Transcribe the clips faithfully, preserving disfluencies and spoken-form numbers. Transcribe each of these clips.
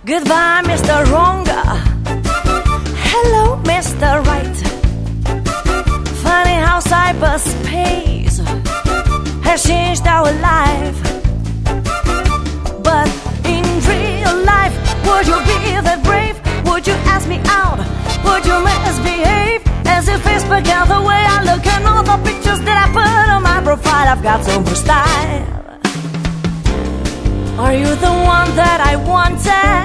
Goodbye, Mister Wrong. Hello, Mister Right. Funny how cyberspace has changed our life. But in real life, would you be that brave? Would you ask me out? Would you misbehave? As if Facebook got the way I look and all the pictures that I put on my profile, I've got so much style. Are you the one that I wanted?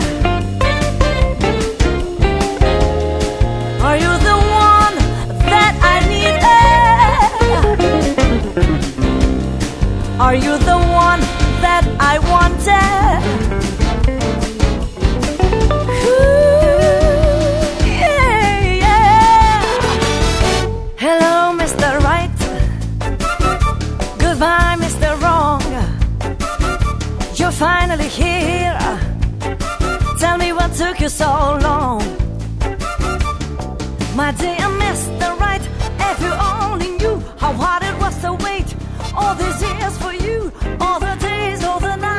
Are you the one that I needed? Are you the one that I wanted? Ooh, yeah, yeah. Hello, Mister Right. Goodbye, Mister Wrong. You're finally here. Tell me what took you so long. My dear Mister Right, if you only knew how hard it was to wait all these years for you, all the days, all the nights.